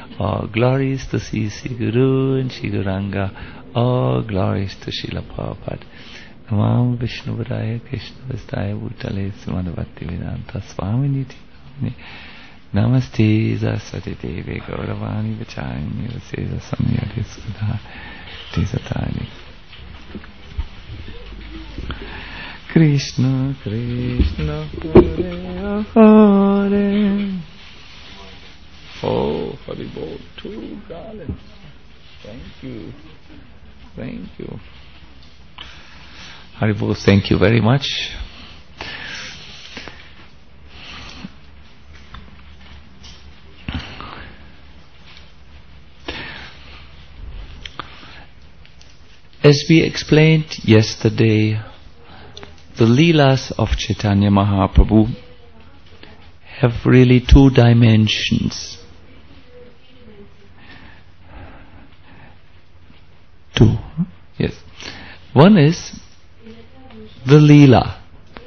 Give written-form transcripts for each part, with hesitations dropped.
All glories to Sri Guru and Sri Gauranga. All glories to Srila Prabhupada. Namam Vishnupadaya Krishna Vastaya Bhutale Sumadavati Vedanta Swaminiti Namaste Saraswati Devi Gauravani Vachayani Vasesa Samyati Sudha Tisatani Krishna Krishna Hare Hare. Oh, Haribol, 2 garlands. Thank you. Thank you. Haribol, thank you very much. As we explained yesterday, the Leelas of Chaitanya Mahaprabhu have really 2 dimensions. 2. Yes. One is the Leela.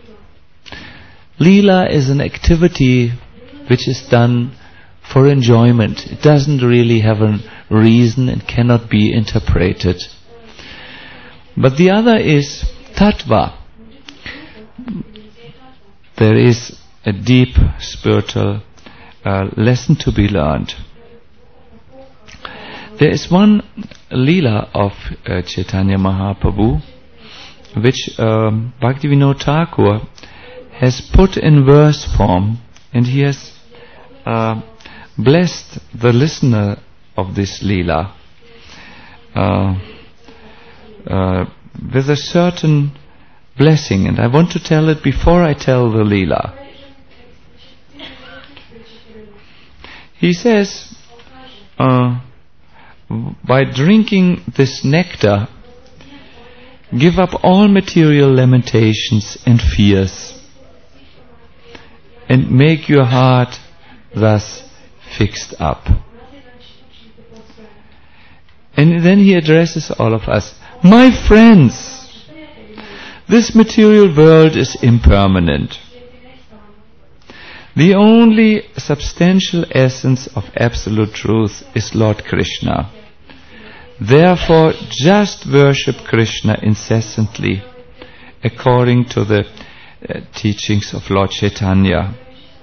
Leela is an activity which is done for enjoyment. It doesn't really have a reason and cannot be interpreted. But the other is Tattva. There is a deep spiritual lesson to be learned. There is one Leela of Chaitanya Mahaprabhu which Bhaktivinoda Thakur has put in verse form, and he has blessed the listener of this Leela with a certain blessing, and I want to tell it before I tell the Leela. He says, by drinking this nectar, give up all material lamentations and fears, and make your heart thus fixed up. And then he addresses all of us. My friends, this material world is impermanent. The only substantial essence of absolute truth is Lord Krishna. Therefore, just worship Krishna incessantly, according to the teachings of Lord Chaitanya.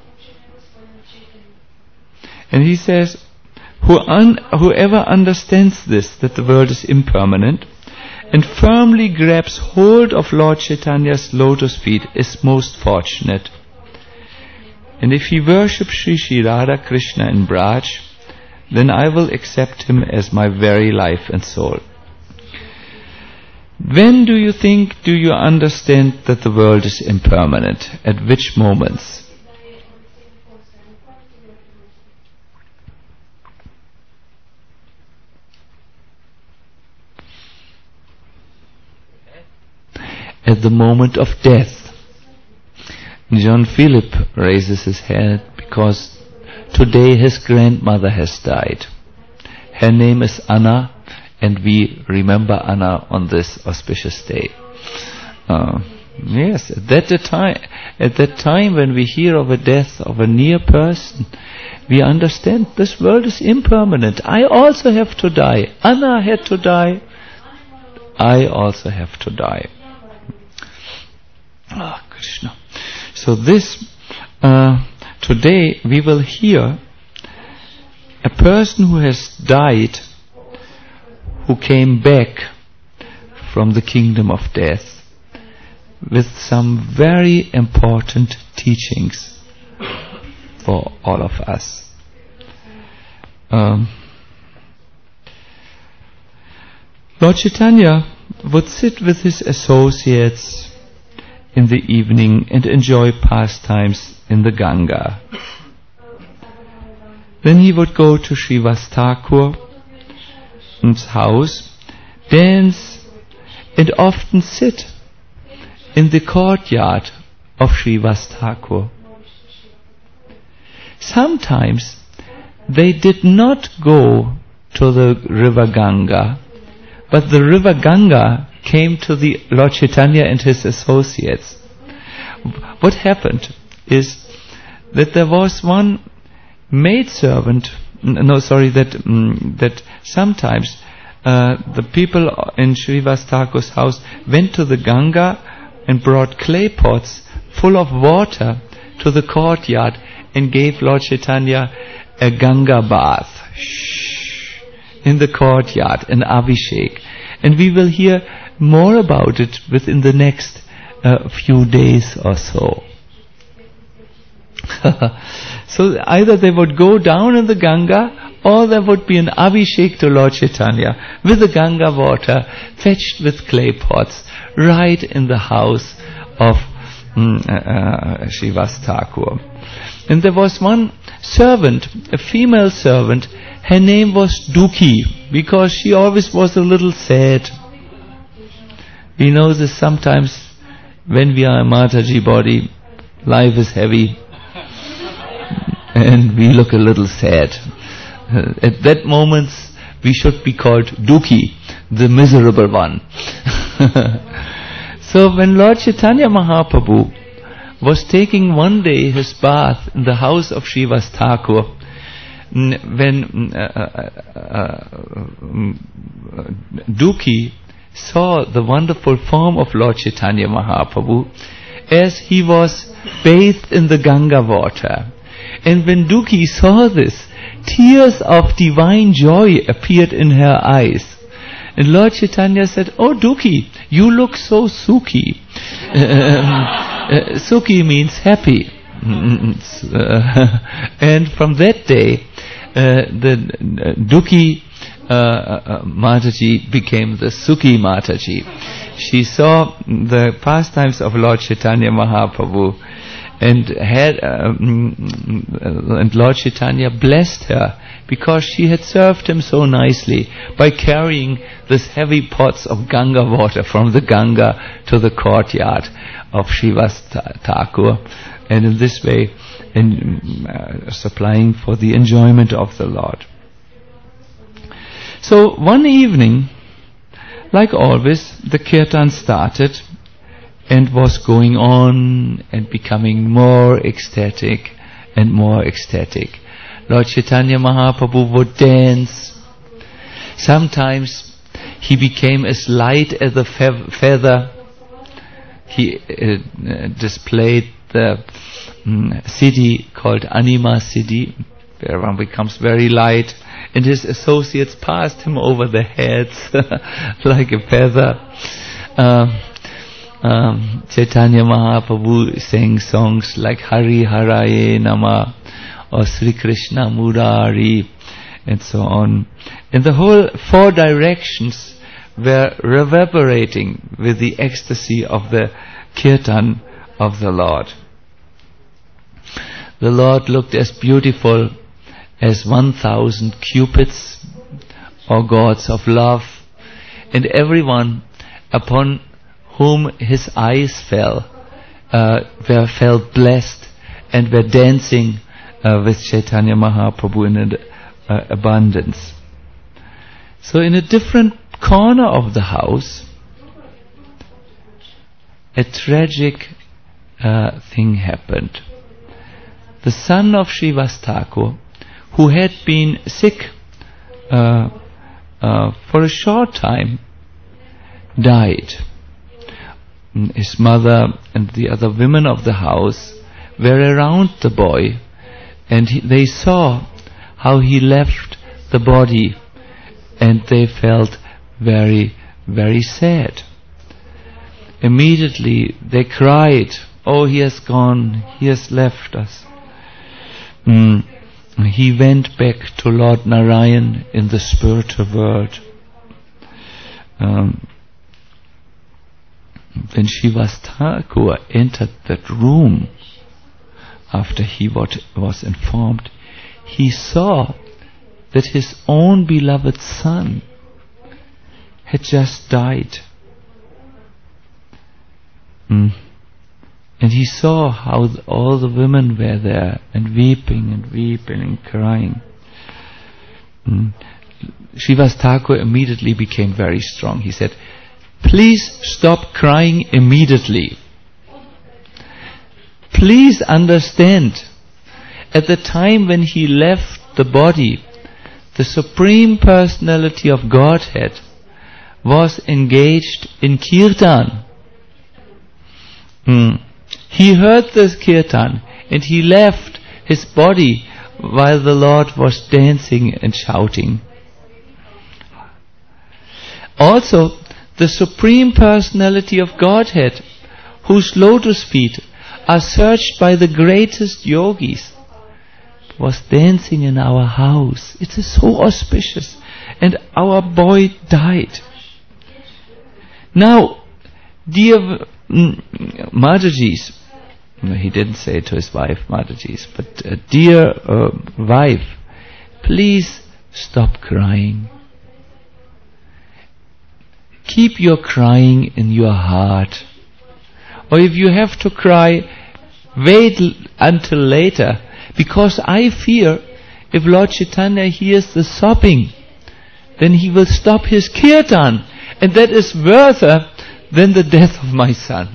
And he says, whoever understands this, that the world is impermanent, and firmly grabs hold of Lord Chaitanya's lotus feet, is most fortunate. And if he worships Sri Radha Krishna in Braj, then I will accept him as my very life and soul. When do you understand that the world is impermanent? At which moments? At the moment of death. John Philip raises his head because today his grandmother has died. Her name is Anna, and we remember Anna on this auspicious day. Yes, at that time when we hear of a death of a near person, we understand this world is impermanent. I also have to die. Anna had to die. I also have to die. Ah, Krishna. So this, today we will hear a person who has died, who came back from the kingdom of death with some very important teachings for all of us. Lord Chaitanya would sit with his associates in the evening and enjoy pastimes in the Ganga. Then he would go to Srivas Thakur's house, dance, and often sit in the courtyard of Srivas Thakur. Sometimes they did not go to the river Ganga, but the river Ganga came to the Lord Chaitanya and his associates. What happened is that there was one maidservant that sometimes the people in Srivas Thakur's house went to the Ganga and brought clay pots full of water to the courtyard and gave Lord Chaitanya a Ganga bath in the courtyard, an Abhishek. And we will hear more about it within the next few days or so. So either they would go down in the Ganga, or there would be an Abhishek to Lord Chaitanya with the Ganga water fetched with clay pots right in the house of Srivas Thakur. And there was one servant, a female servant. Her name was Dukhi, because she always was a little sad. We know this sometimes when we are a Mataji body, life is heavy and we look a little sad. At that moment we should be called Dukhi, the miserable one. So when Lord Chaitanya Mahaprabhu was taking one day his bath in the house of Srivas Thakur, when Dukhi saw the wonderful form of Lord Chaitanya Mahaprabhu as he was bathed in the Ganga water. And when Dukhi saw this, tears of divine joy appeared in her eyes. And Lord Chaitanya said, "Oh Dukhi, you look so sukhi." Sukhi means happy. And from that day, the Dukhi Mataji became the Sukhi Mataji. She saw the pastimes of Lord Chaitanya Mahaprabhu and and Lord Chaitanya blessed her because she had served him so nicely by carrying this heavy pots of Ganga water from the Ganga to the courtyard of Srivas Thakur, and in this way supplying for the enjoyment of the Lord. So one evening, like always, the kirtan started and was going on and becoming more ecstatic and more ecstatic. Lord Chaitanya Mahaprabhu would dance. Sometimes he became as light as a feather. He displayed the siddhi called Anima Siddhi, where one becomes very light, and his associates passed him over the heads like a feather. Chaitanya Mahaprabhu sang songs like Hari Haraye Nama or Sri Krishna Murari and so on. And the whole four directions were reverberating with the ecstasy of the kirtan of the Lord. The Lord looked as beautiful as 1,000 cupids or gods of love, and everyone upon whom his eyes fell felt blessed and were dancing with Chaitanya Mahaprabhu in abundance. So in a different corner of the house, a tragic thing happened. The son of Srivas Thakur, who had been sick for a short time, died. His mother and the other women of the house were around the boy, and they saw how he left the body, and they felt very, very sad. Immediately they cried, "Oh, he has gone, he has left us." He went back to Lord Narayan in the spiritual world. When Srivas Thakur entered that room, after he was informed, he saw that his own beloved son had just died. And he saw how all the women were there and weeping and crying. Srivas Thakur immediately became very strong. He said, "Please stop crying immediately. Please understand, at the time when he left the body, the Supreme Personality of Godhead, was engaged in kirtan. He heard this kirtan and he left his body while the Lord was dancing and shouting. Also, the Supreme Personality of Godhead, whose lotus feet are searched by the greatest yogis, was dancing in our house. It is so auspicious. And our boy died. Now, dear Mataji's, he didn't say it to his wife, Mataji's, but dear wife, please stop crying. Keep your crying in your heart. Or if you have to cry, wait until later. Because I fear if Lord Chaitanya hears the sobbing, then he will stop his kirtan. And that is worse than the death of my son.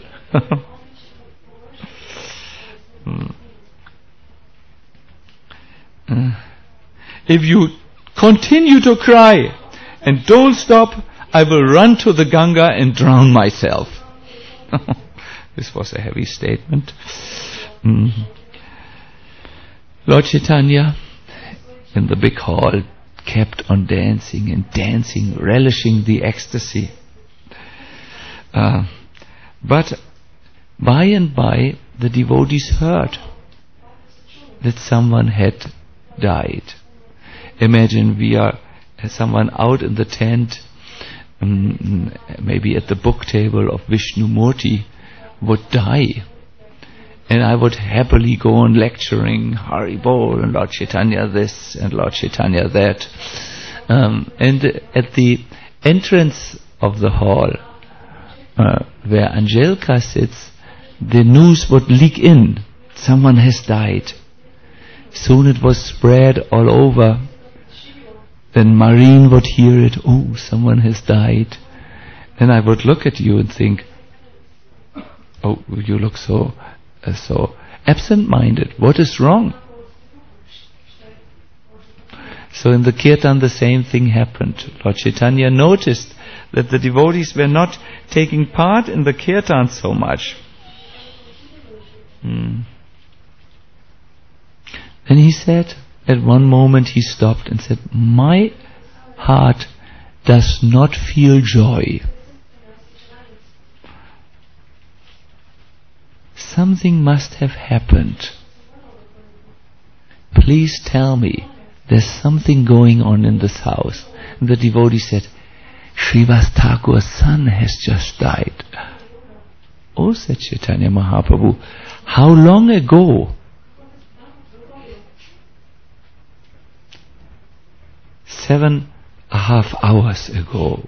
If you continue to cry and don't stop, I will run to the Ganga and drown myself. This was a heavy statement. Lord Chaitanya in the big hall kept on dancing and dancing, relishing the ecstasy. But by and by the devotees heard that someone had died. Imagine we are someone out in the tent, maybe at the book table of Vishnu Murti, would die. And I would happily go on lecturing Hari Bol and Lord Chaitanya this and Lord Chaitanya that. And at the entrance of the hall, where Angelika sits, the news would leak in. Someone has died. Soon it was spread all over. Then Marine would hear it. Oh, someone has died. Then I would look at you and think, oh, you look so absent-minded. What is wrong? So in the kirtan the same thing happened. Lord Chaitanya noticed that the devotees were not taking part in the kirtan so much. Then he said, at one moment he stopped and said, my heart does not feel joy. Something must have happened. Please tell me, there's something going on in this house. And the devotee said, Srivas Thakur's son has just died. Oh, said Chaitanya Mahaprabhu, how long ago? 7.5 hours ago.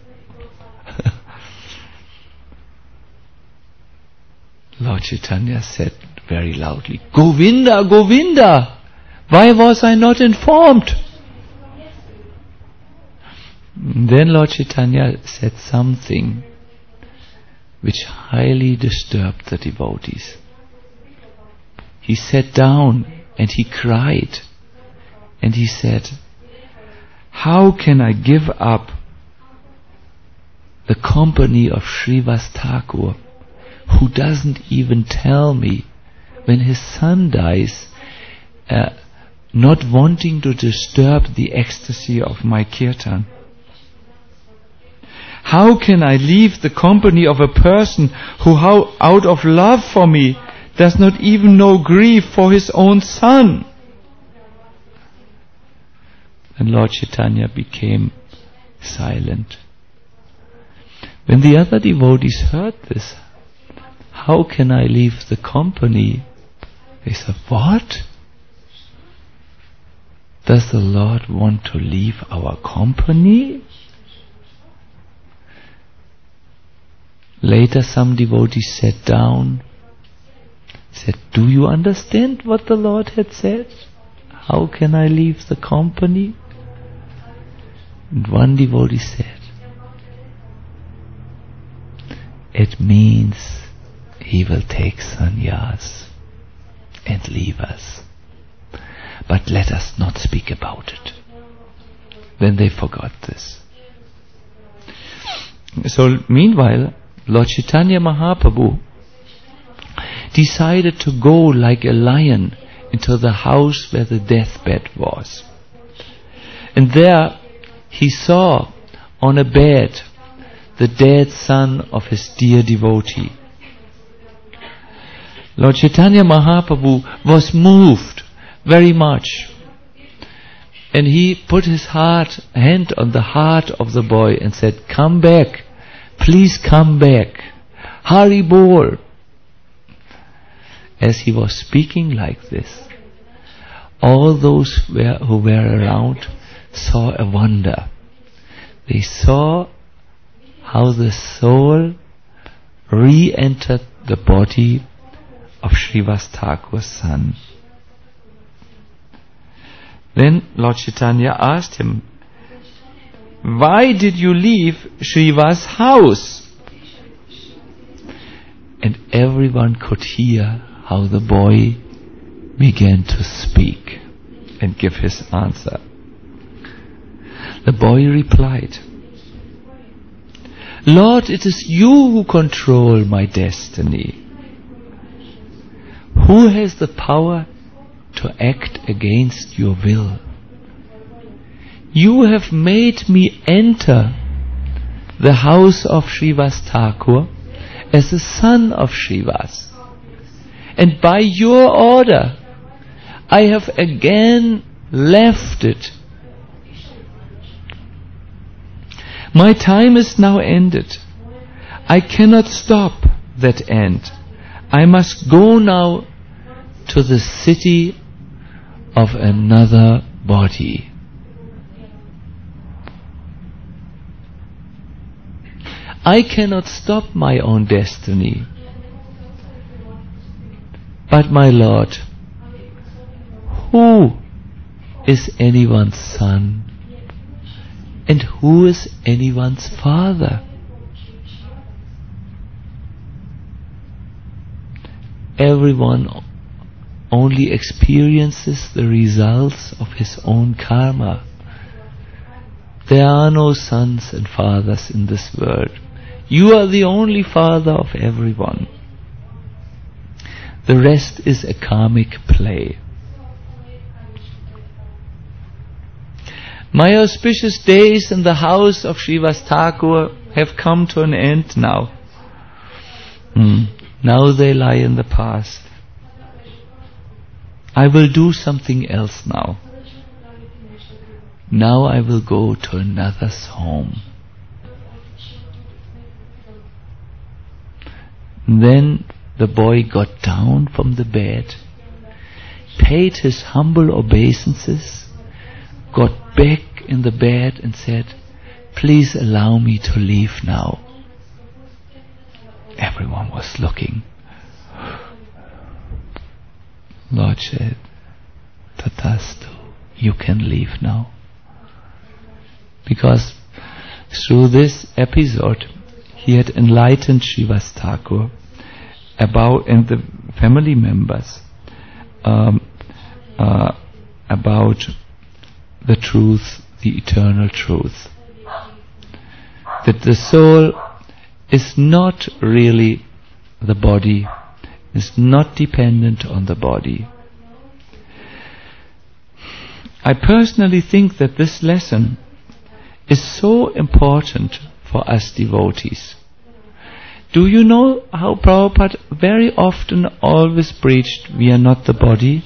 Lord Chaitanya said very loudly, Govinda, Govinda, why was I not informed? Then Lord Chaitanya said something which highly disturbed the devotees. He sat down and he cried and he said, how can I give up the company of Srivas Thakur, who doesn't even tell me when his son dies, not wanting to disturb the ecstasy of my kirtan? How can I leave the company of a person who, out of love for me, does not even know grief for his own son? And Lord Chaitanya became silent. When the other devotees heard this, how can I leave the company? They said, what? Does the Lord want to leave our company? Later some devotees sat down, said, do you understand what the Lord had said? How can I leave the company? And one devotee said, it means he will take sannyas and leave us. But let us not speak about it. then they forgot this. So meanwhile, Lord Chaitanya Mahaprabhu decided to go like a lion into the house where the deathbed was. And there he saw on a bed the dead son of his dear devotee. Lord Chaitanya Mahaprabhu was moved very much. And he put his hand on the heart of the boy and said, "Come back, please come back. Hari Bol." As he was speaking like this, all those who were around saw a wonder. They saw how the soul re-entered the body of Srivas Thakur's son. Then Lord Chaitanya asked him, "Why did you leave Srivas' house?" And everyone could hear how the boy began to speak and give his answer. The boy replied, "Lord, it is you who control my destiny. Who has the power to act against your will? You have made me enter the house of Srivas Thakur as a son of Srivas. And by your order, I have again left it. My time is now ended. I cannot stop that end. I must go now to the city of another body." I cannot stop my own destiny. But my Lord, who is anyone's son? And who is anyone's father? Everyone only experiences the results of his own karma. There are no sons and fathers in this world. You are the only father of everyone. The rest is a karmic play. My auspicious days in the house of Srivas Thakur have come to an end now. Now they lie in the past. I will do something else now. Now I will go to another's home. Then the boy got down from the bed, paid his humble obeisances, got back in the bed and said, "Please allow me to leave now." Everyone was looking. Lord said, "Tathastu, you can leave now." Because through this episode, he had enlightened Srivas Thakur about, and the family members, about the truth, the eternal truth. That the soul is not really the body, is not dependent on the body. I personally think that this lesson is so important for us devotees. Do you know how Prabhupada very often always preached, we are not the body?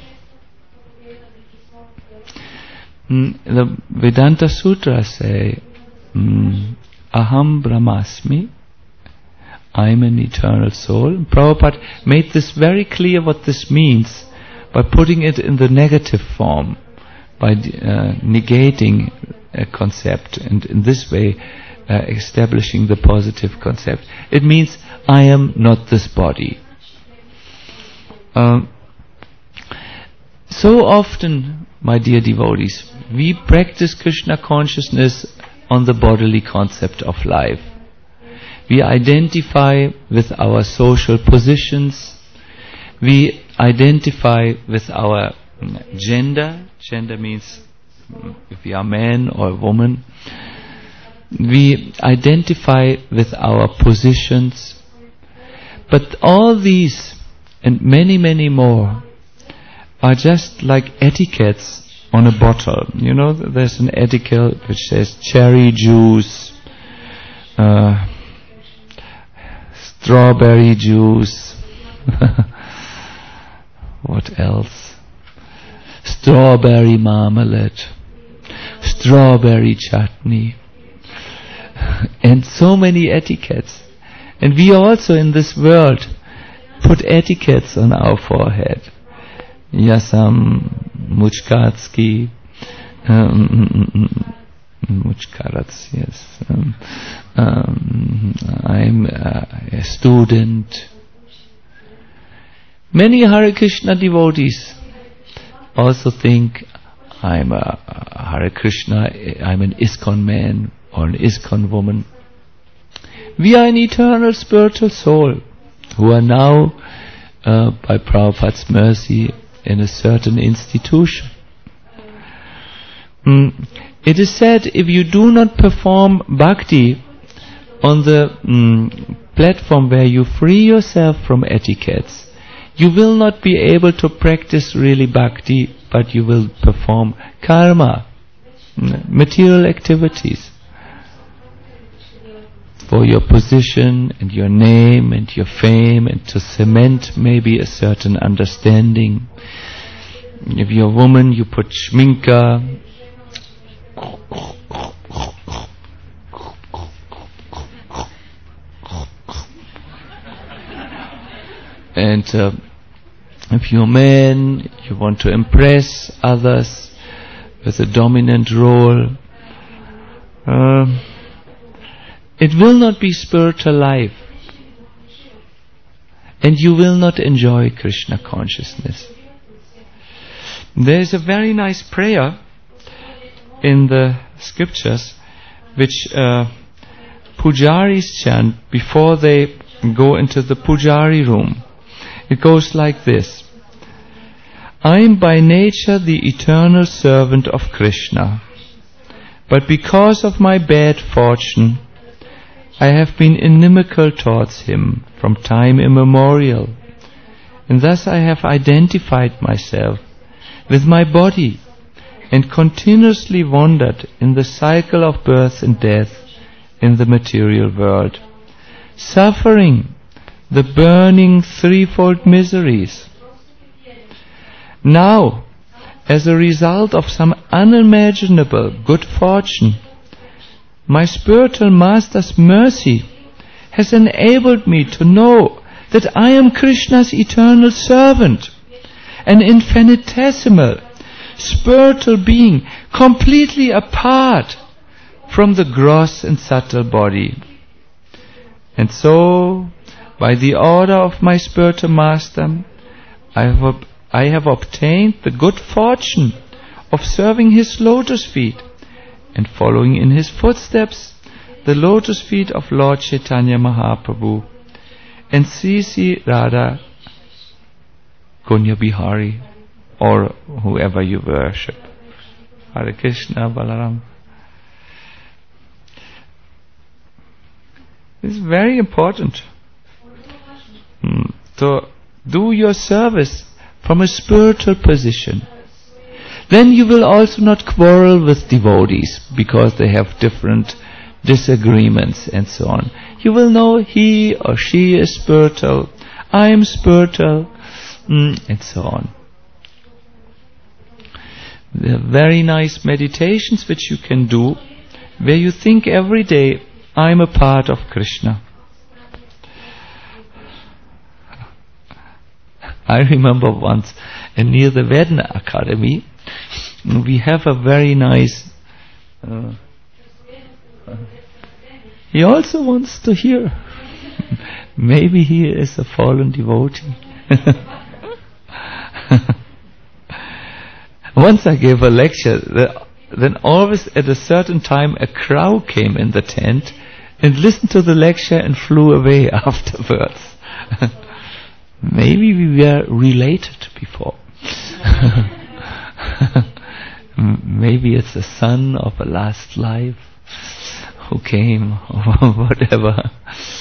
The Vedanta Sutras say, Aham Brahmasmi, I am an eternal soul. Prabhupada made this very clear what this means by putting it in the negative form, by negating a concept, and in this way establishing the positive concept. It means I am not this body. So often, my dear devotees, we practice Krishna consciousness on the bodily concept of life. We identify with our social positions. We identify with our gender. Gender means if we are man or woman, we identify with our positions. But all these and many, many more are just like etiquettes on a bottle. You know, there's an etiquette which says cherry juice, strawberry juice, what else? Strawberry marmalade, strawberry chutney, and so many etiquettes. And we also in this world put etiquettes on our forehead. Yasam Muchkatsky, Muchkarats, yes. I'm a student. Many Hare Krishna devotees also think I'm a Hare Krishna, I'm an ISKCON man or an ISKCON woman. We are an eternal spiritual soul who are now, by Prabhupada's mercy, in a certain institution. It is said if you do not perform bhakti on the platform where you free yourself from etiquettes, you will not be able to practice really bhakti, but you will perform karma, material activities, for your position and your name and your fame, and to cement maybe a certain understanding. If you're a woman, you put shminka, and if you're a man, you want to impress others with a dominant role. It will not be spiritual life, and you will not enjoy Krishna consciousness. There is a very nice prayer in the scriptures which pujaris chant before they go into the pujari room. It goes like this: I am by nature the eternal servant of Krishna, but because of my bad fortune, I have been inimical towards him from time immemorial, and thus I have identified myself with my body and continuously wandered in the cycle of birth and death in the material world, suffering the burning threefold miseries. Now, as a result of some unimaginable good fortune, my spiritual master's mercy has enabled me to know that I am Krishna's eternal servant, an infinitesimal spiritual being completely apart from the gross and subtle body. And so, by the order of my spiritual master, I have obtained the good fortune of serving his lotus feet and following in his footsteps the lotus feet of Lord Chaitanya Mahaprabhu and Sri Radha Kunya Bihari, or whoever you worship. Hare Krishna, Balaram. It's very important to do your service from a spiritual position. Then you will also not quarrel with devotees because they have different disagreements and so on. You will know he or she is spiritual, I am spiritual, and so on. There are very nice meditations which you can do where you think every day, I am a part of Krishna. I remember once near the Vedana Academy, we have a very nice... he also wants to hear. Maybe he is a fallen devotee. Once I gave a lecture, then always at a certain time a crow came in the tent and listened to the lecture and flew away afterwards. Maybe we were related before. maybe it's the son of a last life who came, or whatever.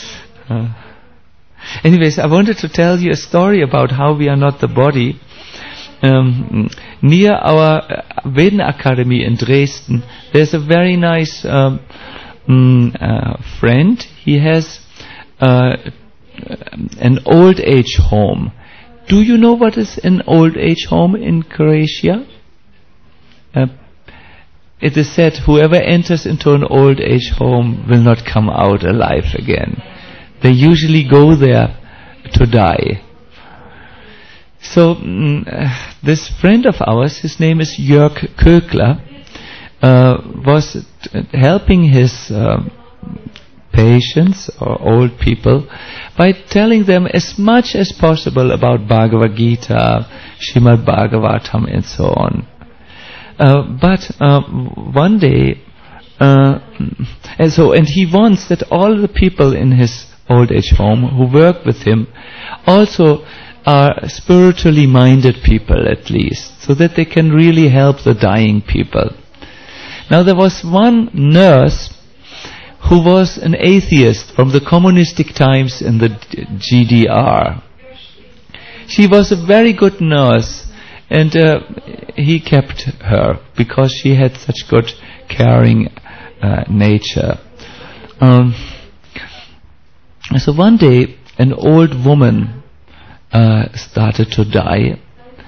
Anyways, I wanted to tell you a story about how we are not the body. Near our Veden Academy in Dresden, there's a very nice friend. He has an old age home. Do you know what is an old age home in Croatia? It is said whoever enters into an old age home will not come out alive again. They usually go there to die. So this friend of ours, his name is Jörg Kökler, was helping his patients or old people by telling them as much as possible about Bhagavad Gita, Srimad Bhagavatam, and so on. But one day, and he wants that all the people in his old age home who work with him also are spiritually minded people, at least, so that they can really help the dying people. Now there was one nurse who was an atheist from the communistic times in the GDR. She was a very good nurse, and he kept her because she had such good caring nature. So one day an old woman started to die.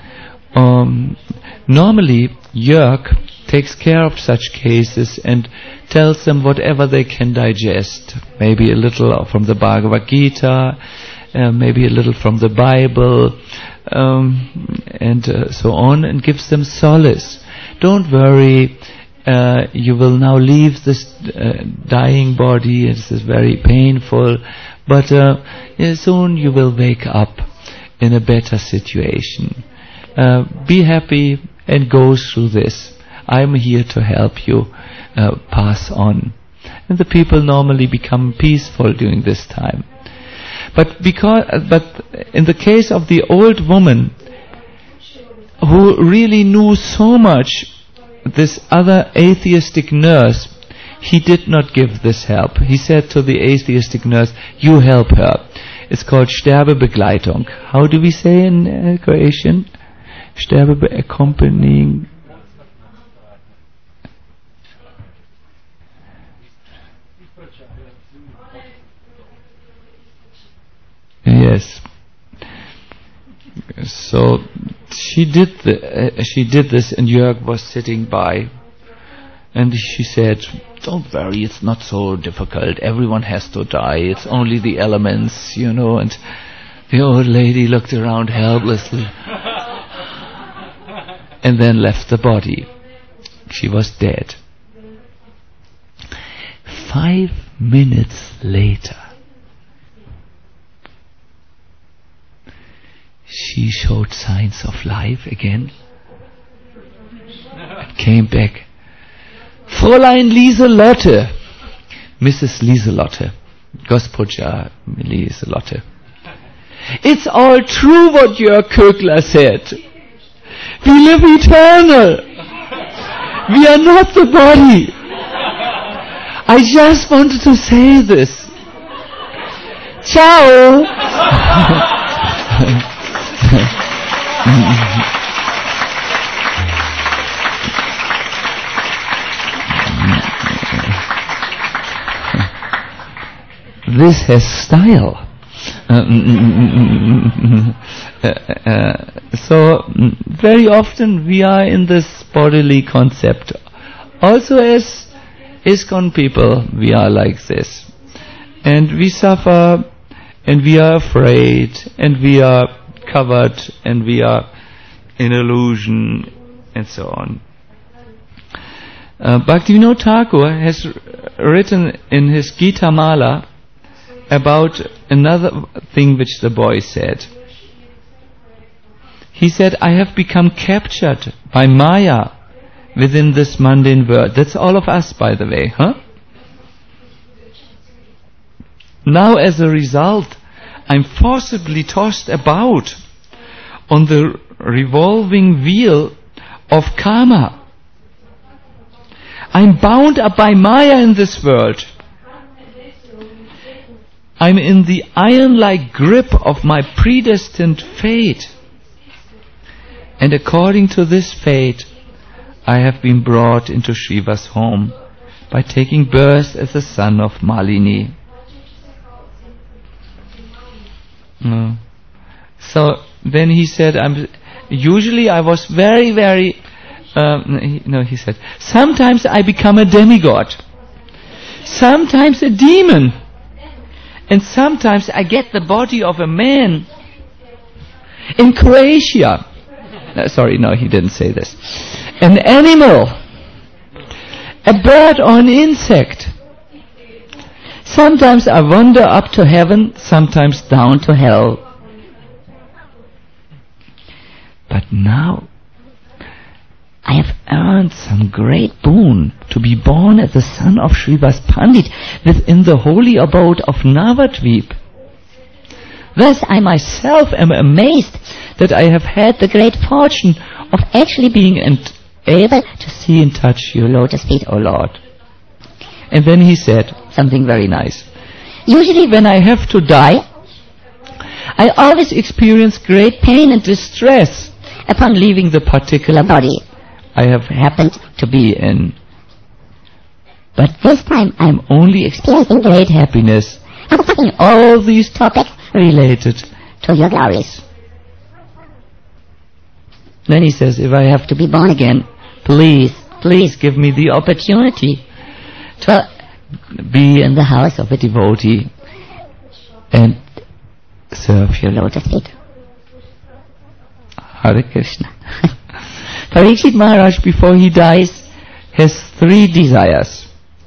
Normally Jörg takes care of such cases and tells them whatever they can digest. Maybe a little from the Bhagavad Gita, maybe a little from the Bible, and so on, and gives them solace. Don't worry, you will now leave this dying body. This is very painful, but soon you will wake up in a better situation. Be happy and go through this. I'm here to help you pass on. And the people normally become peaceful during this time. But in the case of the old woman who really knew so much, this other atheistic nurse, he did not give this help. He said to the atheistic nurse, you help her. It's called Sterbebegleitung. How do we say in Croatian? Accompanying. Yes. So she did this, and Jörg was sitting by, and she said, "Don't worry, it's not so difficult. Everyone has to die. It's only the elements, you know." And the old lady looked around helplessly, and then left the body. She was dead. 5 minutes later, she showed signs of life again and came back. Fräulein Lieselotte, Mrs. Lieselotte, Gospodja Lieselotte. It's all true what Jörg Kökler said. We live eternal. We are not the body. I just wanted to say this. Ciao. This has style. So very often we are in this bodily concept. Also as ISKCON people, we are like this. And we suffer, and we are afraid, and we are covered, and we are in illusion, and so on. Bhaktivinoda Thakur has written in his Gita Mala about another thing which the boy said. He said, I have become captured by Maya within this mundane world. That's all of us, by the way, huh? Now as a result, I'm forcibly tossed about on the revolving wheel of karma. I'm bound up by Maya in this world. I'm in the iron-like grip of my predestined fate. And according to this fate, I have been brought into Shiva's home by taking birth as the son of Malini. So then he said, usually I was very, very, he said, sometimes I become a demigod, sometimes a demon, and sometimes I get the body of a man. In Croatia, he didn't say this, an animal, a bird or an insect. Sometimes I wander up to heaven, sometimes down to hell. But now I have earned some great boon to be born as the son of Srivas Pandit within the holy abode of Navadvip. Thus I myself am amazed that I have had the great fortune of actually being able to see and touch your lotus feet, O Lord. And then he said something very nice. Usually when I have to die, I always experience great pain and distress upon leaving the particular body I have happened to be in. But this time I am only experiencing great happiness. I'm taking all these topics related to your glories. Then he says, if I have to be born again, please give me the opportunity to be in the house of a devotee and serve your lotus feet. Hare Krishna. Parikshit Maharaj, before he dies, has 3 desires.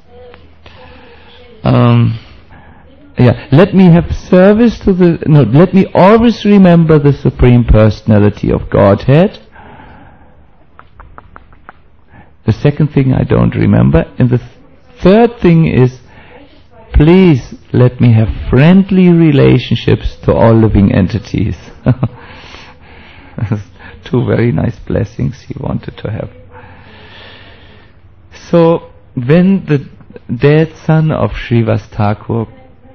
Let me have service to let me always remember the Supreme Personality of Godhead. The second thing I don't remember. And the third thing is, please let me have friendly relationships to all living entities. 2 very nice blessings he wanted to have. So when the dead son of Srivas Thakur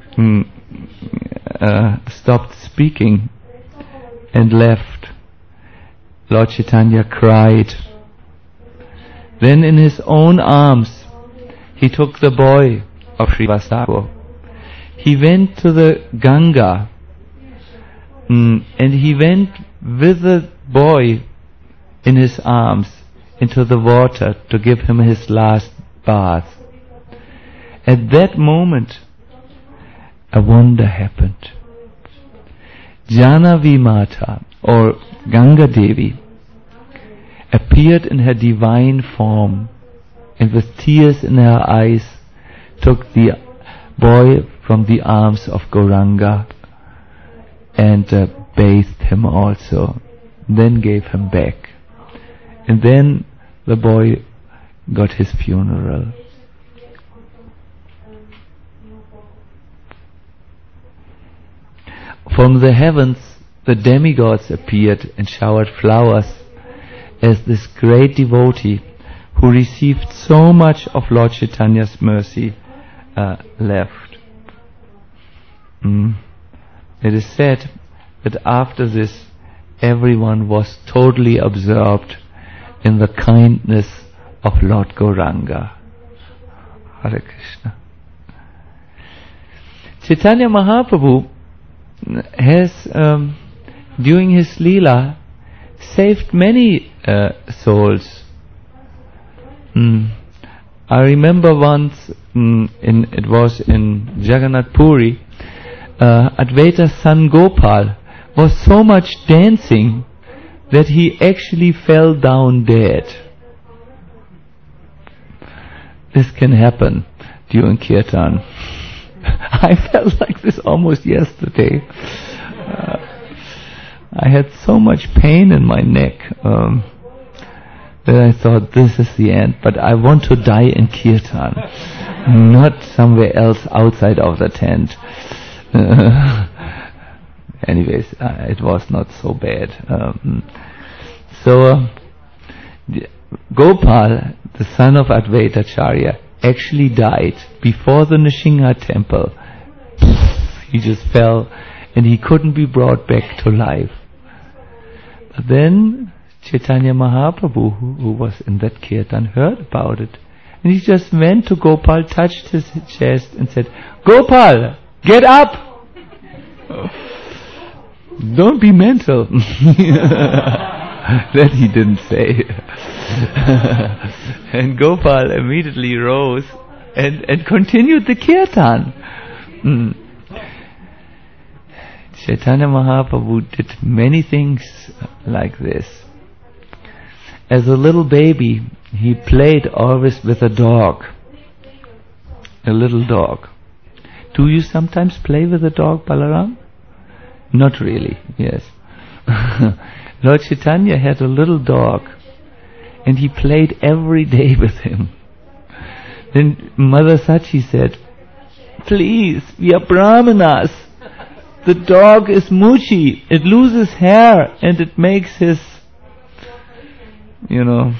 stopped speaking and left, Lord Chaitanya cried. Then in his own arms he took the boy of Srivas Thakur. He went to the Ganga and he went with the boy in his arms into the water to give him his last bath. At that moment a wonder happened. Janavi Mata, or Ganga Devi, appeared in her divine form and with tears in her eyes took the boy from the arms of Gauranga and bathed him also, then gave him back. And then the boy got his funeral. From the heavens the demigods appeared and showered flowers as this great devotee who received so much of Lord Chaitanya's mercy left. It is said that after this everyone was totally absorbed in the kindness of Lord Gauranga. Hare Krishna. Chaitanya Mahaprabhu has, during his Leela, saved many souls. I remember once, it was in Jagannath Puri, Advaita's son Gopal was so much dancing that he actually fell down dead. This can happen during Kirtan. I felt like this almost yesterday. I had so much pain in my neck that I thought this is the end, but I want to die in Kirtan, not somewhere else outside of the tent. Anyways, it was not so bad. So Gopal the son of Advaitacharya, actually died before the Nrsimha temple. He just fell and he couldn't be brought back to life. But then Chaitanya Mahaprabhu, who was in that kirtan, heard about it. And he just went to Gopal, touched his chest and said, "Gopal, get up! Don't be mental." That he didn't say. And Gopal immediately rose and continued the kirtan. Chaitanya Mahaprabhu did many things like this. As a little baby, he played always with a dog. A little dog. Do you sometimes play with a dog, Balaram? Not really, yes. Lord Chaitanya had a little dog, and he played every day with him. Then Mother Sachi said, "Please, we are Brahmanas. The dog is mushy. It loses hair, and it makes his, in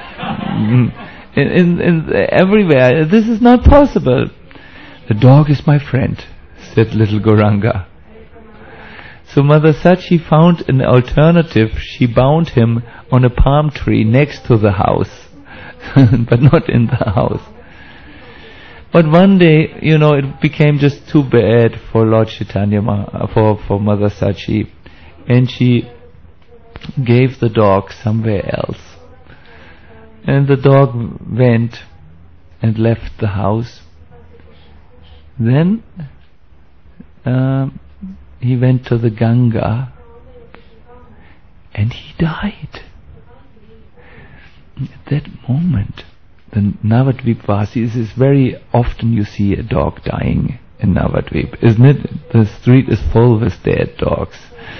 everywhere. This is not possible." "The dog is my friend," said little Gauranga. So Mother Sachi found an alternative. She bound him on a palm tree next to the house, but not in the house. But one day, it became just too bad for Lord Chaitanya, for Mother Sachi, and she gave the dog somewhere else. And the dog went and left the house. Then he went to the Ganga and he died. At that moment, the Navadvipvasis, is very often you see a dog dying in Navadvip, isn't it? The street is full with dead dogs.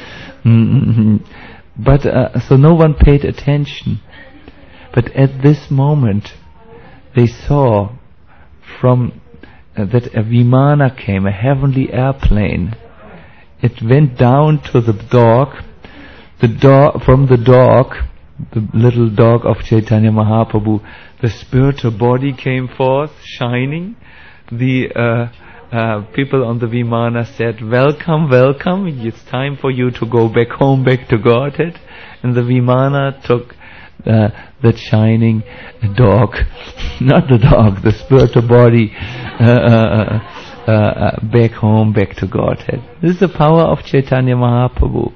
But so no one paid attention. But at this moment, they saw from that a Vimana came, a heavenly airplane. It went down to the dog. From the dog, the little dog of Chaitanya Mahaprabhu, the spiritual body came forth, shining. The people on the Vimana said, "Welcome, welcome. It's time for you to go back home, back to Godhead." And the Vimana took that shining dog, not the dog, the spiritual body, back home, back to Godhead. This is the power of Chaitanya Mahaprabhu.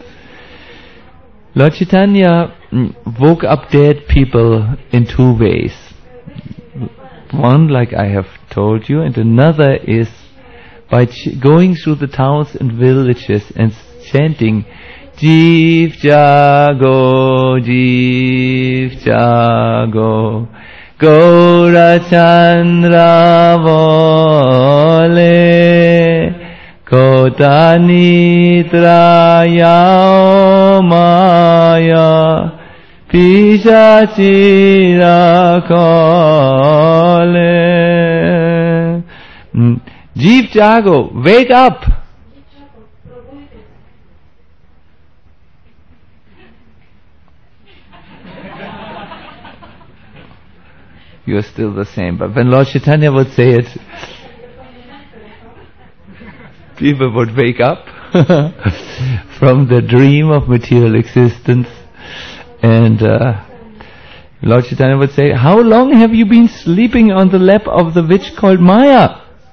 Lord Chaitanya woke up dead people in two ways. One, like I have told you, and another is by going through the towns and villages and chanting, "Jeev Jago, Jeev Jago, Gaura Chandra Vole, Kota Nitra Yao Maya, Pishachira Kole." Jeev Jago, wake up! You are still the same. But when Lord Chaitanya would say it, people would wake up from the dream of material existence, and Lord Chaitanya would say, "How long have you been sleeping on the lap of the witch called Maya?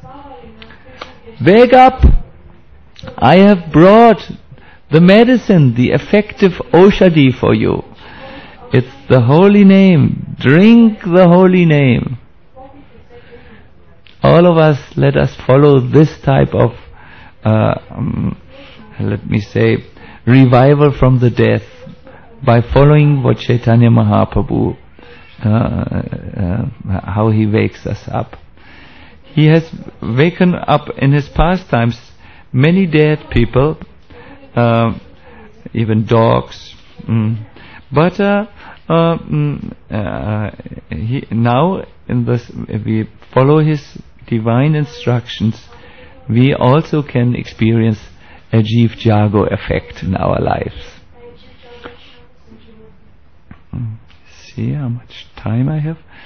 Wake up! I have brought the medicine, the effective Oshadi for you. It's the holy name. Drink the holy name." All of us, let us follow this type of, let me say, revival from the death by following what Chaitanya Mahaprabhu, how he wakes us up. He has waken up in his pastimes many dead people, even dogs. But now in this, if we follow his divine instructions, we also can experience a Jeev Jago effect in our lives. See how much time I have.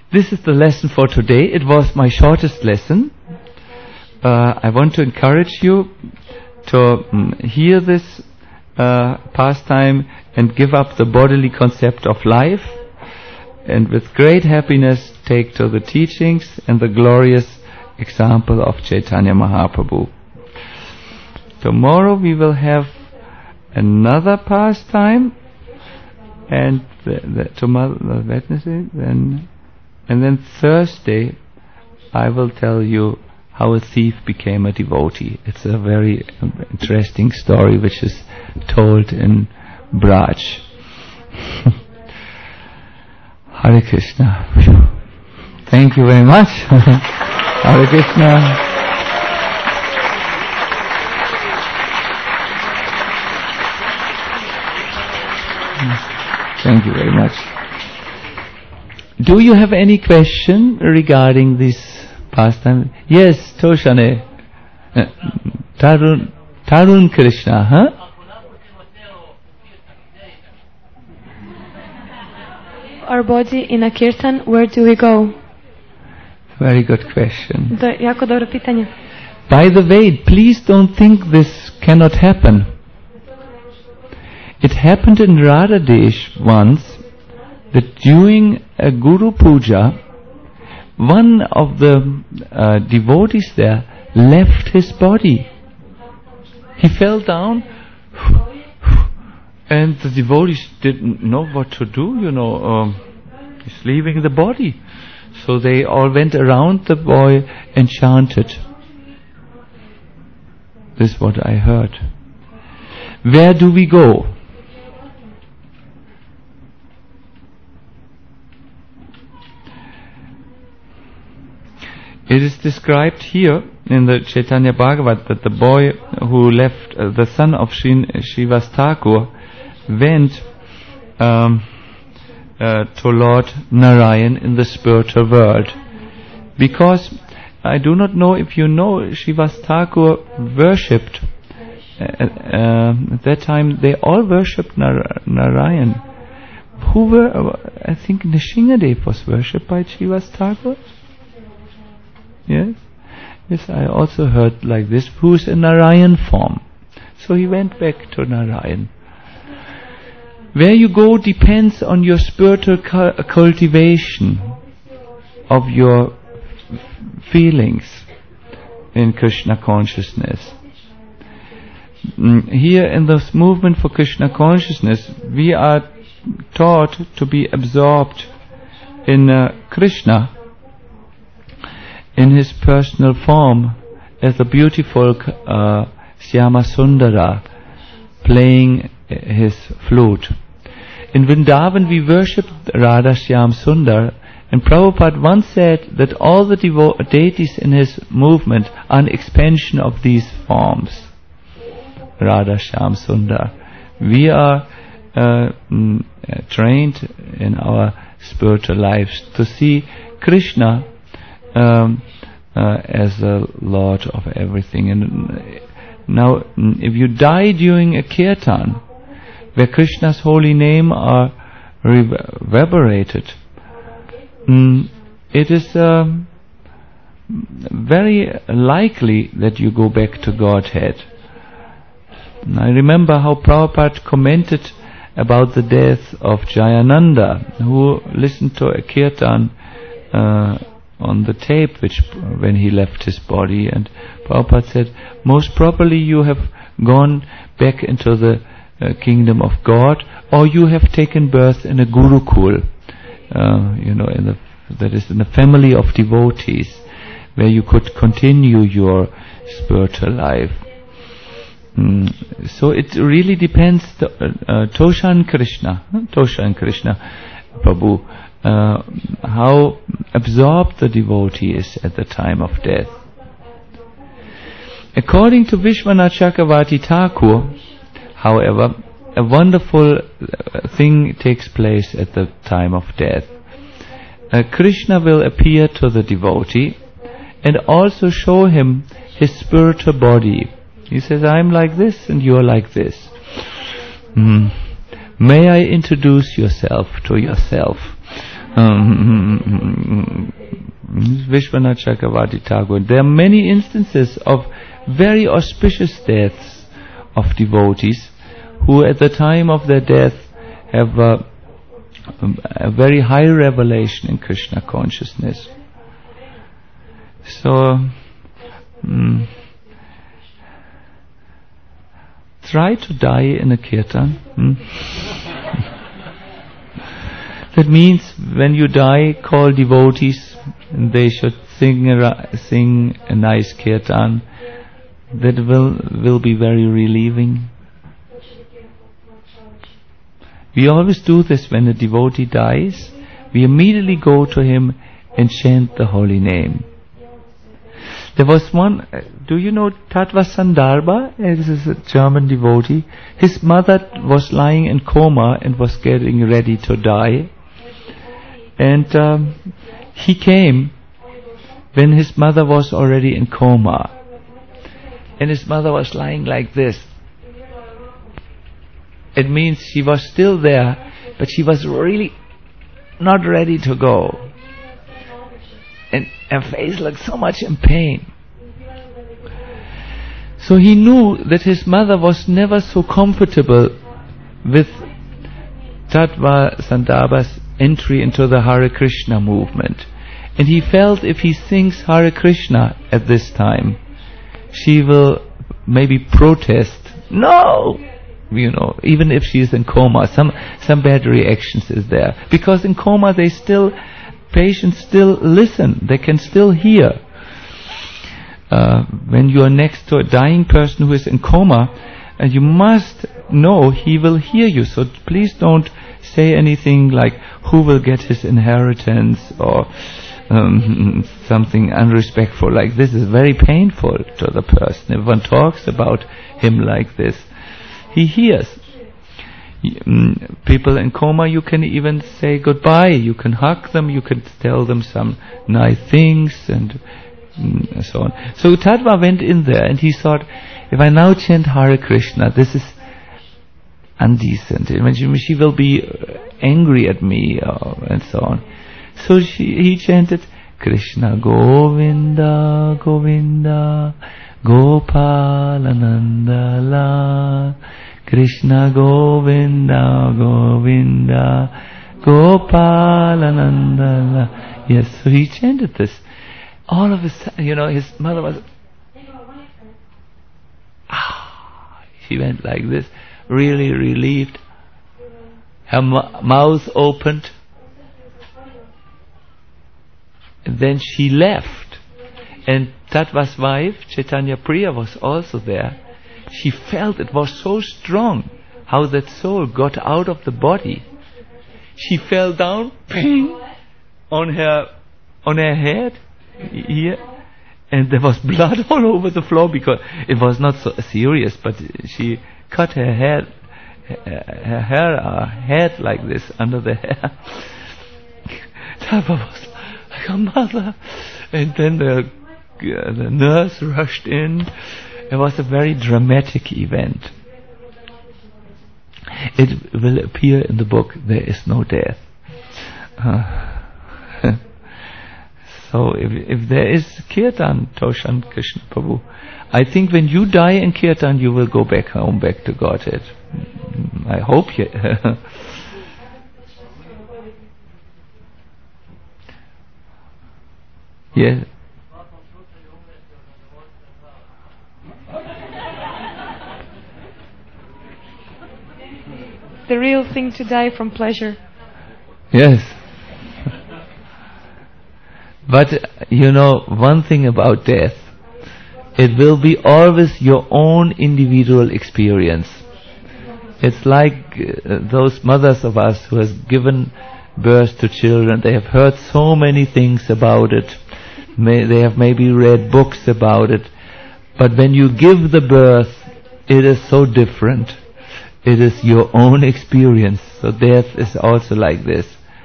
this is the lesson for today. It was my shortest lesson. I want to encourage you to hear this pastime and give up the bodily concept of life, and with great happiness take to the teachings and the glorious example of Chaitanya Mahaprabhu. Tomorrow we will have another pastime, and tomorrow Wednesday, and then Thursday I will tell you how a thief became a devotee. It's a very interesting story which is told in Braj. Hare Krishna. Thank you very much. Hare Krishna. Thank you very much. Do you have any question regarding this pastime? Yes, Toshane. Tarun Krishna, huh? Our body in a kirtan, where do we go? Very good question. Jako dobro pitanje. By the way, please don't think this cannot happen. It happened in Radhadesh once that during a Guru Puja, one of the devotees there left his body. He fell down, and the devotees didn't know what to do, he's leaving the body. So they all went around the boy and chanted. This is what I heard. Where do we go? It is described here in the Chaitanya Bhagavat that the boy who left, the son of Srivas Thakur, went to Lord Narayan in the spiritual world. Because I do not know if you know, Srivas Thakur worshipped, at that time they all worshipped Narayan. I think Nishingadev was worshipped by Srivas Thakur. Yes, I also heard like this, who's in Narayan form. So he went back to Narayan. Where you go depends on your spiritual cultivation of your feelings in Krishna consciousness. Here in this movement for Krishna consciousness, we are taught to be absorbed in Krishna in his personal form as the beautiful Syama Sundara playing his flute. In Vrindavan we worshipped Radha Shyam Sundar, and Prabhupada once said that all the deities in his movement are an expansion of these forms. Radha Shyam Sundar. We are trained in our spiritual lives to see Krishna as the Lord of everything. And now, if you die during a kirtan, where Krishna's holy name are reverberated, it is very likely that you go back to Godhead. I remember how Prabhupada commented about the death of Jayananda, who listened to a kirtan on the tape when he left his body, and Prabhupada said, most probably you have gone back into the kingdom of God, or you have taken birth in a Gurukul, that is in a family of devotees, where you could continue your spiritual life. So it really depends. Toshan Krishna, Prabhu, how absorbed the devotee is at the time of death. According to Vishwanath Chakravarti Thakur, however, a wonderful thing takes place at the time of death. Krishna will appear to the devotee and also show him his spiritual body. He says, I'm like this and you're like this. May I introduce yourself to yourself? Vishwanath Chakravarti Tagore. There are many instances of very auspicious deaths of devotees who at the time of their death have a very high revelation in Krishna consciousness. So try to die in a kirtan. That means when you die, call devotees, and they should sing a nice kirtan. That will be very relieving. We always do this when a devotee dies. We immediately go to him and chant the holy name. There was one, do you know Tattva Sandarbha? This is a German devotee. His mother was lying in coma and was getting ready to die. And he came when his mother was already in coma. And his mother was lying like this. It means she was still there, but she was really not ready to go. And her face looked so much in pain. So he knew that his mother was never so comfortable with Tattva Sandarbha's entry into the Hare Krishna movement. And he felt if he sings Hare Krishna at this time, she will maybe protest. No! You know, even if she is in coma, some bad reactions is there. Because in coma patients still listen, they can still hear. When you are next to a dying person who is in coma, you must know he will hear you. So please don't say anything like, who will get his inheritance, or something unrespectful like this. Is very painful to the person. If one talks about him like this, he hears. People in coma, you can even say goodbye, you can hug them, you can tell them some nice things, and so on. So Tattva went in there and he thought, if I now chant Hare Krishna, this is undecent. She will be angry at me, and so on. So he chanted, Krishna Govinda Govinda Gopalananda La, Krishna Govinda Govinda Gopalananda La. Yes, so he chanted this. All of a sudden, his mother was, she went like this, really relieved. Her mouth opened. And then she left. And Tattva's wife, Chaitanya Priya, was also there. She felt it was so strong, how that soul got out of the body. She fell down, ping, on her head, here, and there was blood all over the floor, because it was not so serious, but she cut her head like this under the hair. Tattva was like, her mother, and then the nurse rushed in. It was a very dramatic event. It will appear in the book, There Is No Death. So if there is Kirtan, Toshan Krishna Prabhu, I think when you die in Kirtan, you will go back home, back to Godhead. I hope you. Yes. The real thing to die from pleasure. Yes. But one thing about death, it will be always your own individual experience. It's like those mothers of us who has given birth to children. They have heard so many things about it. They have maybe read books about it. But when you give the birth, it is so different. It is your own experience. So death is also like this.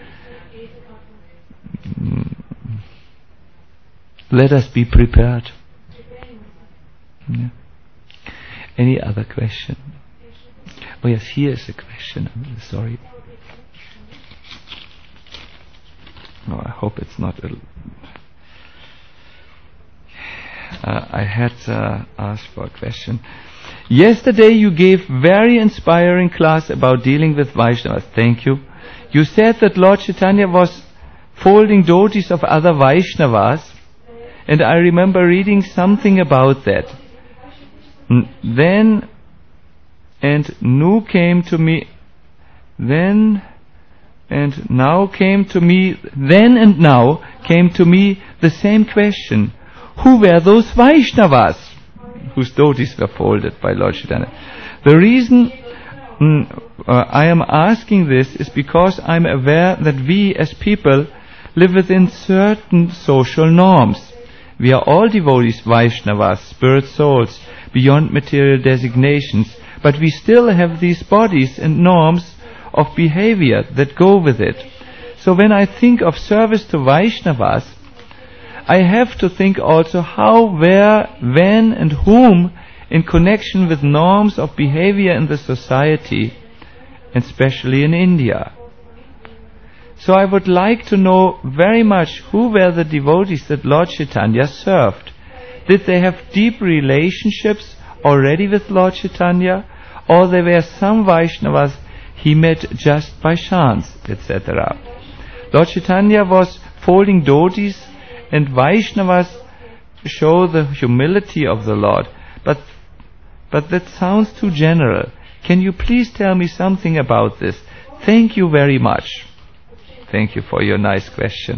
Let us be prepared. Yeah. Any other question? Oh yes, here is a question. I'm sorry. Oh, I hope it's not I had asked for a question. Yesterday you gave very inspiring class about dealing with Vaishnavas. Thank you. You said that Lord Chaitanya was folding dhotis of other Vaishnavas, and I remember reading something about that. Then and now came to me the same question. Who were those Vaishnavas whose dhotis were folded by Lord Chaitanya? The reason I am asking this is because I am aware that we as people live within certain social norms. We are all devotees, Vaishnavas, spirit souls, beyond material designations, but we still have these bodies and norms of behavior that go with it. So when I think of service to Vaishnavas, I have to think also how, where, when and whom in connection with norms of behavior in the society, and especially in India. So I would like to know very much who were the devotees that Lord Chaitanya served. Did they have deep relationships already with Lord Chaitanya, or there were some Vaishnavas he met just by chance, etc. Lord Chaitanya was folding dhotis, and Vaishnavas show the humility of the Lord. But that sounds too general. Can you please tell me something about this? Thank you very much. Thank you for your nice question.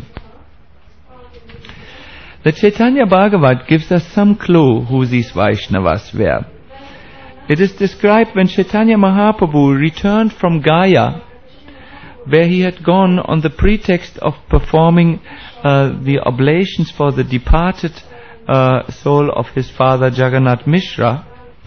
The Chaitanya Bhagavat gives us some clue who these Vaishnavas were. It is described when Chaitanya Mahaprabhu returned from Gaya, where he had gone on the pretext of performing the oblations for the departed soul of his father Jagannath Mishra.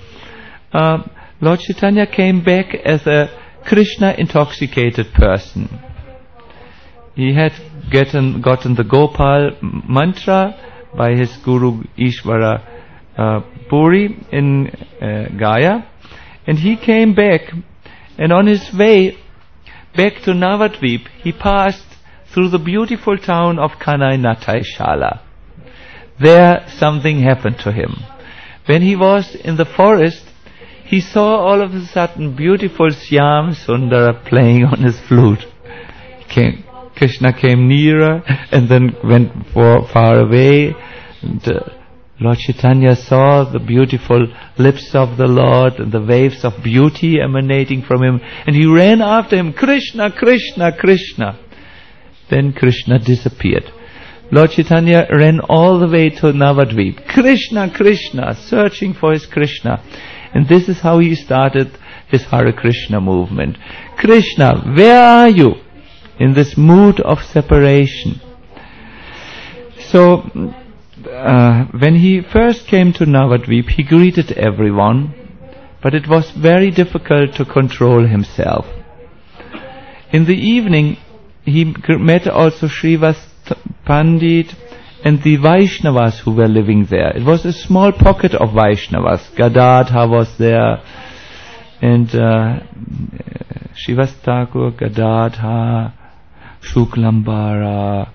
Lord Chaitanya came back as a Krishna intoxicated person. He had gotten the Gopal mantra by his guru Ishvara Puri in Gaya, and he came back, and on his way back to Navadvip he passed through the beautiful town of Kanai Natai-Shala. There something happened to him. When he was in the forest, he saw all of a sudden beautiful Syam Sundara playing on his flute. Krishna came nearer and then went far away. And, Lord Chaitanya saw the beautiful lips of the Lord and the waves of beauty emanating from him, and he ran after him, Krishna, Krishna, Krishna. Then Krishna disappeared. Lord Chaitanya ran all the way to Navadvip, Krishna, Krishna, searching for his Krishna. And this is how he started his Hare Krishna movement. Krishna, where are you? In this mood of separation. So, when he first came to Navadvip, he greeted everyone, but it was very difficult to control himself. In the evening, he met also Srivas Pandit and the Vaishnavas who were living there. It was a small pocket of Vaishnavas. Gadadha was there, and Srivas Thakur, Gadadha, Shuklambara,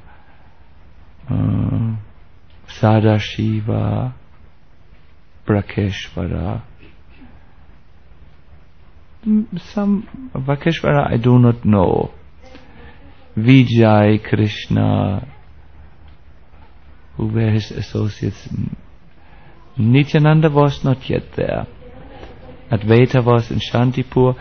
Sadashiva, Brakeshvara. Some Brakeshvara I do not know. Vijay, Krishna, who were his associates. Nityananda was not yet there. Advaita was in Shantipur.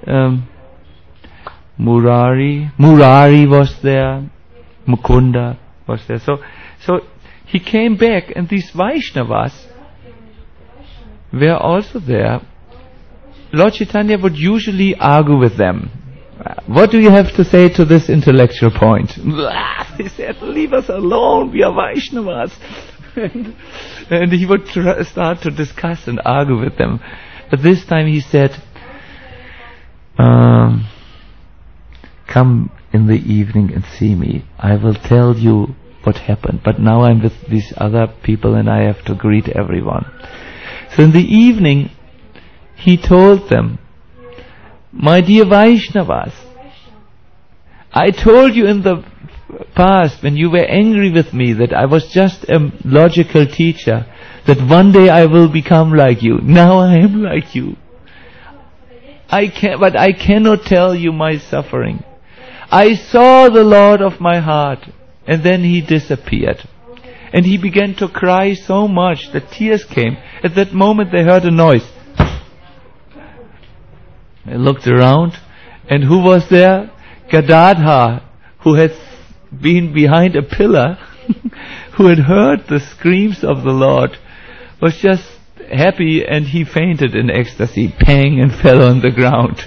Murari was there. Mukunda was there. So he came back, and these Vaishnavas were also there. Lord Chaitanya would usually argue with them. What do you have to say to this intellectual point? He said, leave us alone, we are Vaishnavas. and he would start to discuss and argue with them. But this time he said, come in the evening and see me. I will tell you what happened. But now I'm with these other people and I have to greet everyone. So in the evening, he told them, my dear Vaishnavas, I told you in the past, when you were angry with me that I was just a logical teacher, that one day I will become like you. Now I am like you. But I cannot tell you my suffering. I saw the Lord of my heart, and then he disappeared. And he began to cry so much that tears came. At that moment they heard a noise. They looked around, and who was there? Gadadhar, who had been behind a pillar, who had heard the screams of the Lord, was just happy, and he fainted in ecstasy, pang, and fell on the ground.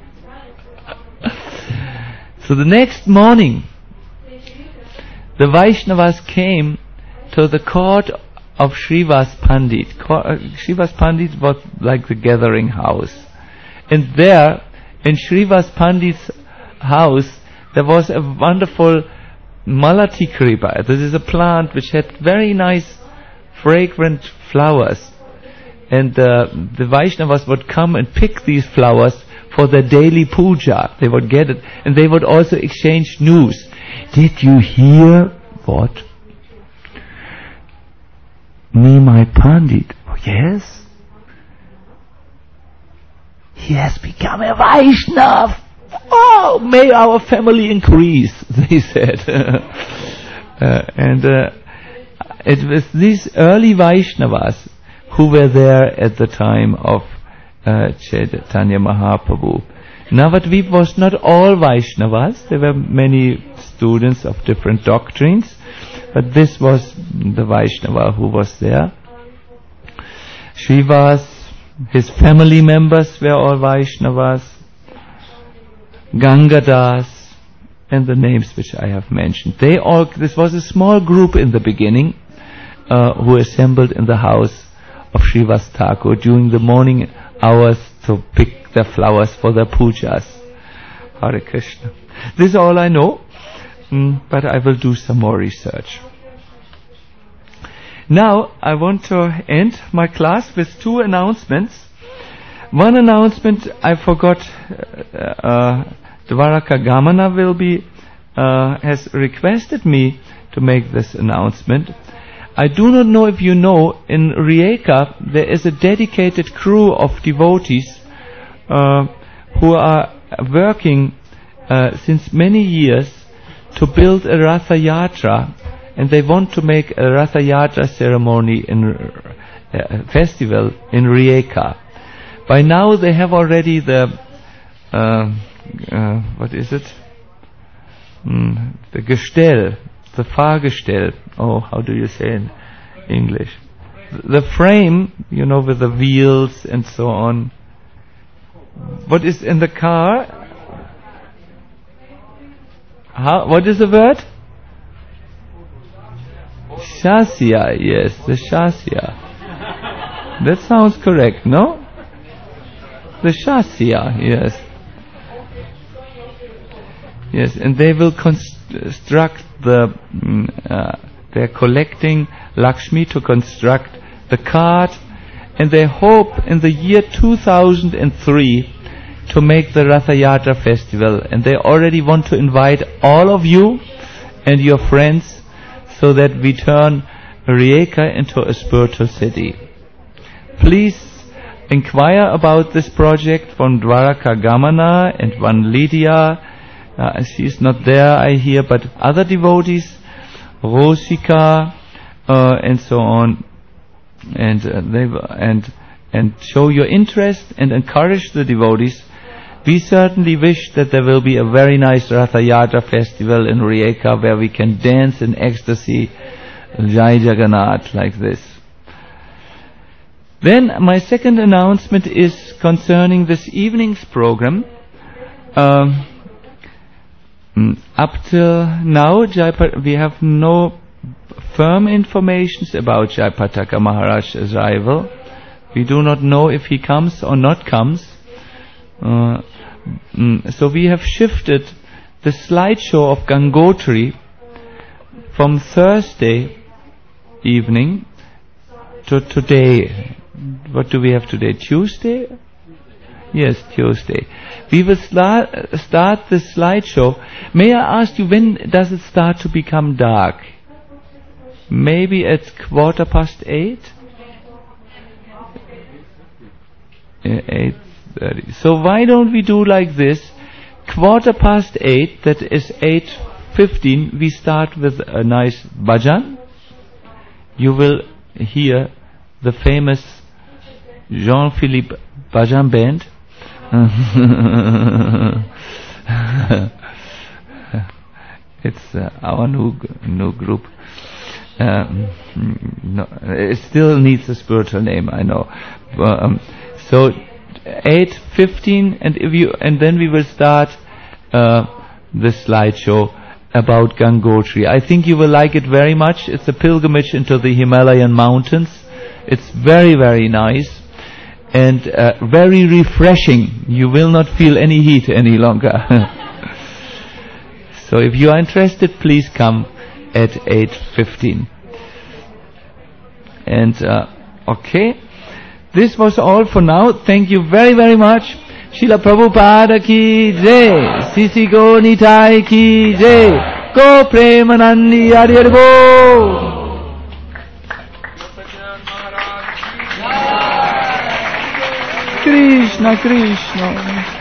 So the next morning, the Vaishnavas came to the court of Srivas Pandit. Srivas Pandit was like the gathering house. And there, in Srivas Pandit's house, there was a wonderful Malati Kripa. This is a plant which had very nice, fragrant flowers. And the Vaishnavas would come and pick these flowers for their daily puja. They would get it. And they would also exchange news. Did you hear what? Nimai Pandit. Oh, yes. He has become a Vaishnav. Oh, may our family increase, they said. It was these early Vaishnavas who were there at the time of Chaitanya Mahaprabhu. Navadvip was not all Vaishnavas. There were many students of different doctrines, but this was the Vaishnava who was there. Srivas, his family members were all Vaishnavas. Gangadas, and the names which I have mentioned. This was a small group in the beginning who assembled in the house of Srivas Thakur during the morning hours to pick their flowers for their pujas. Hare Krishna. This is all I know, but I will do some more research. Now I want to end my class with two announcements. One announcement I forgot. Dwaraka Gamana has requested me to make this announcement. I do not know if you know, in Rijeka there is a dedicated crew of devotees who are working since many years to build a Ratha Yatra, and they want to make a Ratha Yatra ceremony festival in Rijeka. By now they have already the what is it? The Gestell, the Fahrgestell. Oh, how do you say in English? The frame, with the wheels and so on. What is in the car? What is the word? Chassis, yes, the chassis. That sounds correct, no? The chassis, yes. Yes, and they will construct they're collecting Lakshmi to construct the cart, and they hope in the year 2003 to make the Ratha Yatra festival, and they already want to invite all of you and your friends so that we turn Rijeka into a spiritual city. Please inquire about this project from Dwaraka Gamana and one Lydia. She is not there, I hear, but other devotees, Rosika, and so on, and show your interest and encourage the devotees. We certainly wish that there will be a very nice Ratha Yatra festival in Rijeka where we can dance in ecstasy, Jai Jagannath, like this. Then my second announcement is concerning this evening's program. Up till now, we have no firm information about Jayapataka Maharaj's arrival. We do not know if he comes or not comes. So we have shifted the slideshow of Gangotri from Thursday evening to today. What do we have today? Tuesday? Yes, Tuesday. We will start the slideshow. May I ask you, when does it start to become dark? Maybe at 8:15? 8:30. So why don't we do like this? 8:15, that is 8:15, we start with a nice bhajan. You will hear the famous Jean-Philippe Bhajan Band. It's our new group. No, it still needs a spiritual name, I know. So 8:15, and then we will start the slideshow about Gangotri. I think you will like it very much. It's a pilgrimage into the Himalayan mountains. It's very, very nice and very refreshing. You will not feel any heat any longer. So if you are interested, please come at 8:15. And okay, this was all for now. Thank you very, very much. Srila Prabhupada ki jai, Sisi Go Nitai ki jai, Go Premanandi Hari Hari Bol. Krishna Krishna.